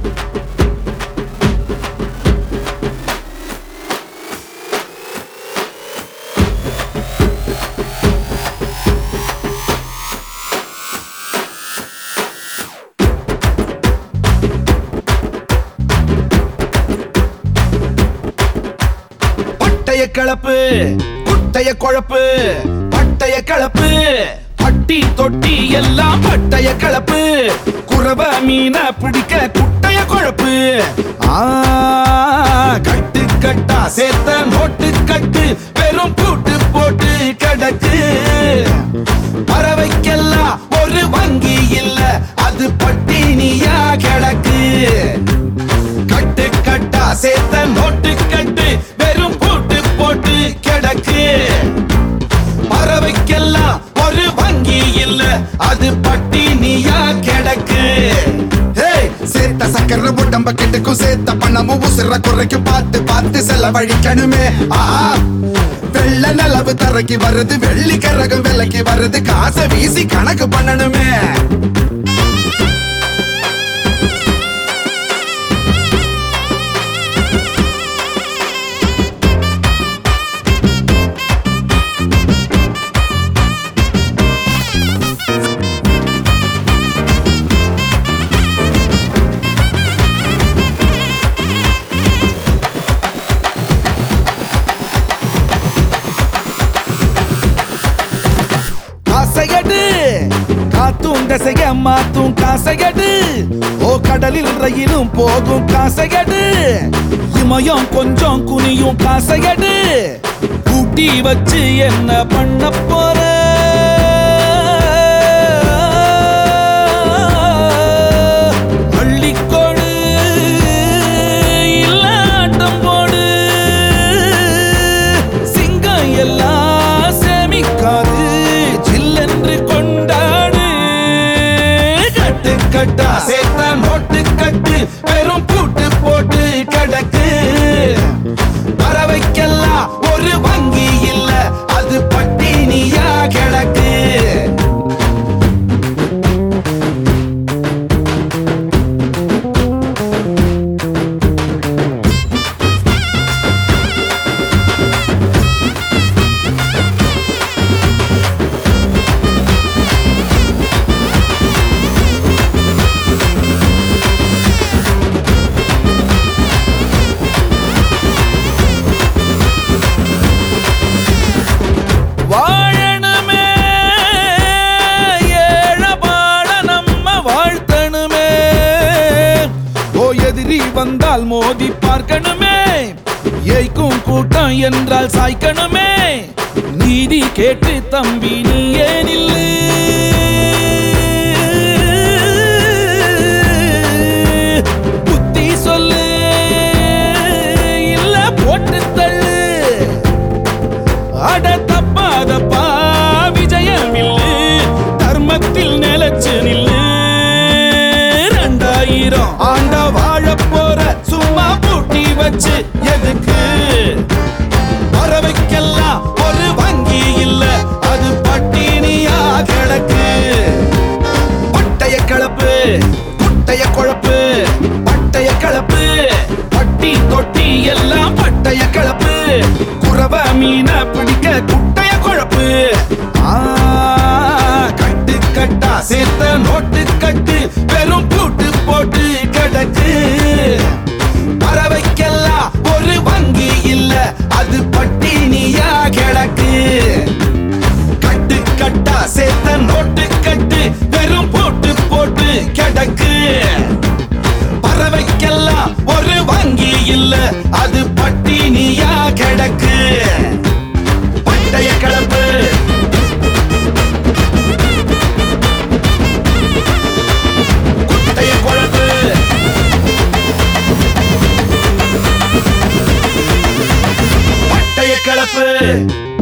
பட்டைய கலப்பு குட்டைய குழப்பு பட்டைய கலப்பு பட்டி தொட்டி எல்லாம் பட்டைய கலப்பு குறவ மீன பிடிக்க குட்டைய குழப்பு கட்டு கட்டா சேர்த்த நோட்டு கட்டு வெறும் பூட்டு போட்டு கிடக்கு பறவைக்கெல்லாம் ஒரு வங்கி இல்ல அது பட்டினியா கிடக்கு கட்டு கட்டா சேர்த்த நோட்டு கட்டு வெறும் பூட்டு போட்டு கிடக்கு பறவைக்கெல்லாம் ஒரு வங்கி இல்ல அது பட்டினியா கிடக்கு சேர்த்த சக்கர உடம்ப கிட்டுக்கும் சேர்த்த பணமும் உசுர குறைக்கு பார்த்து பார்த்து செலவழிக்கணுமே வெள்ள நிலவு தரைக்கு வருது வெள்ளி கரகம் விலைக்கு வருது காசை வீசி கணக்கு பண்ணணுமே காத்தும் தசைய மாத்தும் காசையடு ஓ கடலில் ரயிலும் போகும் காசையடு இமயம் கொஞ்சம் குனியும் காசையடு கூட்டி வச்சு என்ன பண்ண போற அள்ளிக்கோடு இல்ல ஆட்டம் போடு சிங்கம் எல்லாம் சேமிக்காது ஜில்லென்று கொண்டாடு கட்டா சேர்த்த நோட்டு கட்டு வெறும் பூட்டு போட்டு கிடக்கு பறவைக்கெல்லாம் ஒரு வங்கி இல்ல அது பட்டினியா கிடக்கு வந்தால் மோதி பார்க்கணுமே ஏய்க்கும் கூட்டம் என்றால் சாய்க்கணுமே நீதி கேட்டு தம்பி நீ ஏனில்லை புத்தி சொல்லு இல்ல போட்டு தள்ளு அட தப்பாதப்பா விஜயம் இல்லு தர்மத்தில் நிலச்சு நில்லு 2000 ஆண்ட வாழ போற சும்மா பூட்டி வச்சு எதுக்கு பறவைக்கெல்லாம் ஒரு வங்கி இல்ல அது பட்டினியா கிடக்கு பட்டைய கலப்பு குட்டைய குழப்பு பட்டைய கலப்பு பட்டி தொட்டி எல்லாம் பட்டைய கலப்பு குறவ மீன பிடிக்க குட்டைய குழப்பு கட்டு கட்டா சேர்த்த நோட்டு கட்டு வெறும் பூட்டு போட்டு கிடக்கு பறவைக்கெல்லாம் ஒரு வங்கி இல்ல அது பட்டினியா கிடக்கு கட்டு கட்டா சேர்த்த நோட்டு கட்டு வெறும் பூட்டு போட்டு கிடக்கு பறவைக்கெல்லாம் ஒரு வங்கி இல்ல அது பட்டினியா கிடக்கு பட்டைய கலப்பு கலப்பு